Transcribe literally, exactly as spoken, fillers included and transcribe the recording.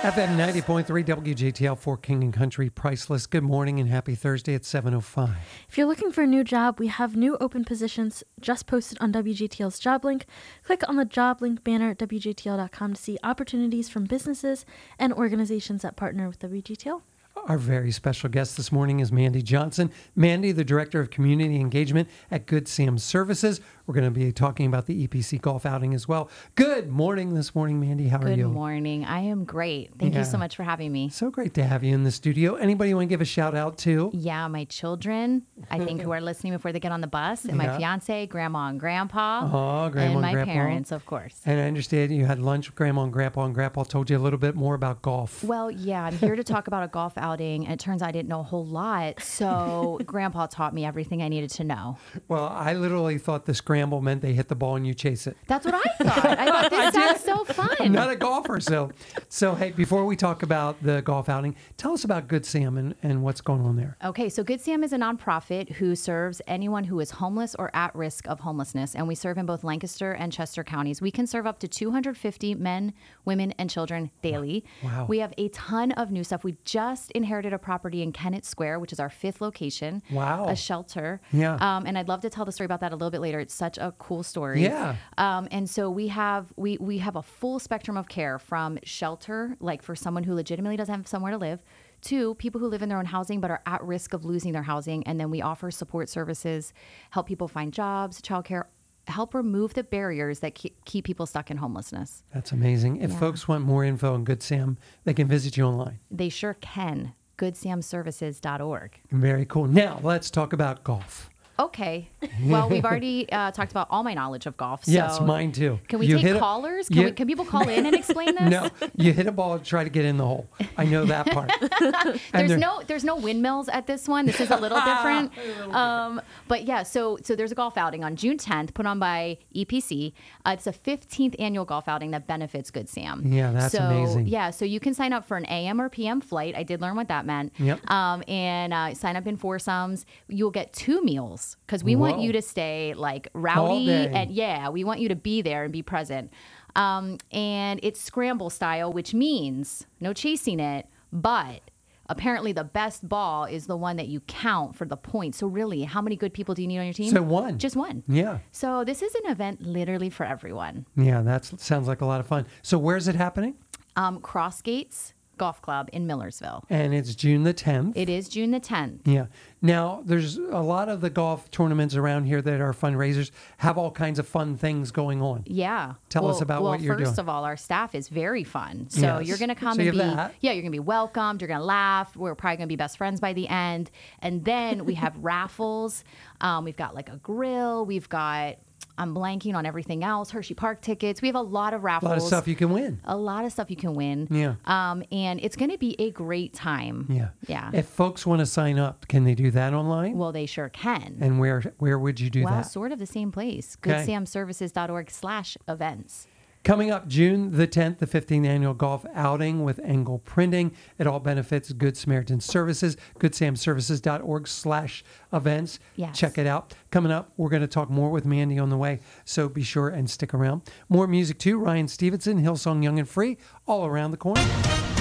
F M ninety point three W J T L for King and Country Priceless. Good morning and happy Thursday at seven oh five. If you're looking for a new job, we have new open positions just posted on W J T L's job link. Click on the job link banner at W J T L dot com to see opportunities from businesses and organizations that partner with W J T L. Our very special guest this morning is Mandy Johnson. Mandy, the Director of Community Engagement at Good Sam Services. We're going to be talking about the E P C golf outing as well. Good morning this morning, Mandy. How are Good you? Good morning. I am great. Thank Yeah. you so much for having me. So great to have you in the studio. Anybody want to give a shout out to? Yeah, my children, I think, who are listening before they get on the bus, and Yeah. my fiance, grandma and grandpa, Oh, grandma and and my grandpa. parents, of course. And I understand you had lunch with grandma and grandpa, and grandpa told you a little bit more about golf. Well, yeah, I'm here to talk about a golf outing, and it turns out I didn't know a whole lot, so grandpa taught me everything I needed to know. Well, I literally thought the scramble meant they hit the ball and you chase it. That's what I thought. I thought this sounds so fun. I'm not a golfer, so so hey, before we talk about the golf outing, tell us about Good Sam and, and what's going on there. Okay, so Good Sam is a nonprofit who serves anyone who is homeless or at risk of homelessness, and we serve in both Lancaster and Chester counties. We can serve up to two hundred fifty men, women, and children daily. Wow. We have a ton of new stuff. We just inherited a property in Kennett Square, which is our fifth location. Wow. A shelter. Yeah. Um, and I'd love to tell the story about that a little bit later. It's such a cool story. Yeah. Um, and so we have we we have a full spectrum of care, from shelter, like for someone who legitimately doesn't have somewhere to live, to people who live in their own housing but are at risk of losing their housing. And then we offer support services, help people find jobs, childcare, help remove the barriers that keep, keep people stuck in homelessness. That's amazing. If Yeah. folks want more info on Good Sam, they can visit you online. They sure can. good sam services dot org. Very cool. Now, let's talk about golf. Okay. Well, we've already uh, talked about all my knowledge of golf. So Yes, mine too. Can we You take hit a- callers? Can, you- we, can people call in and explain this? No, you hit a ball and try to get in the hole. I know that part. And There's there- no there's no windmills at this one. This is a little different. Um, but yeah, so so there's a golf outing on June tenth put on by E P C. Uh, it's a fifteenth annual golf outing that benefits Good Sam. Yeah, that's so, amazing. Yeah, so you can sign up for an A M or P M flight. I did learn what that meant. Yep. Um, and uh, sign up in foursomes. You'll get two meals because we want Whoa. you to stay like All rowdy day. and yeah, we want you to be there and be present. Um, and it's scramble style, which means no chasing it, but apparently the best ball is the one that you count for the points. So really, how many good people do you need on your team? So one. Just one. Yeah. So this is an event literally for everyone. Yeah, that sounds like a lot of fun. So where's it happening? Um, Crossgates Golf Club in Millersville. And it's June the tenth. It is June the tenth. Yeah. Now, there's a lot of the golf tournaments around here that are fundraisers have all kinds of fun things going on. Yeah. Tell us Well- about well, what you're first doing. of all, our staff is very fun. So Yes. you're going to come So you and be, have that. yeah, you're going to be welcomed. You're going to laugh. We're probably going to be best friends by the end. And then we have raffles. Um, we've got like a grill. We've got, I'm blanking on everything else. Hershey Park tickets. We have a lot of A raffles. lot of stuff you can win. A lot of stuff you can win. Yeah. Um, and it's going to be a great time. Yeah. Yeah. If folks want to sign up, can they do that online? Well, they sure can. And where where would you do well, that? sort of the same place. Okay. good sam services dot org slash events. Coming up June the tenth, the fifteenth annual golf outing with Engel Printing. It all benefits Good Samaritan Services, good sam services dot org slash events. Yes. Check it out. Coming up, we're going to talk more with Mandy on the way, so be sure and stick around. More music too. Ryan Stevenson, Hillsong Young and Free, all around the corner.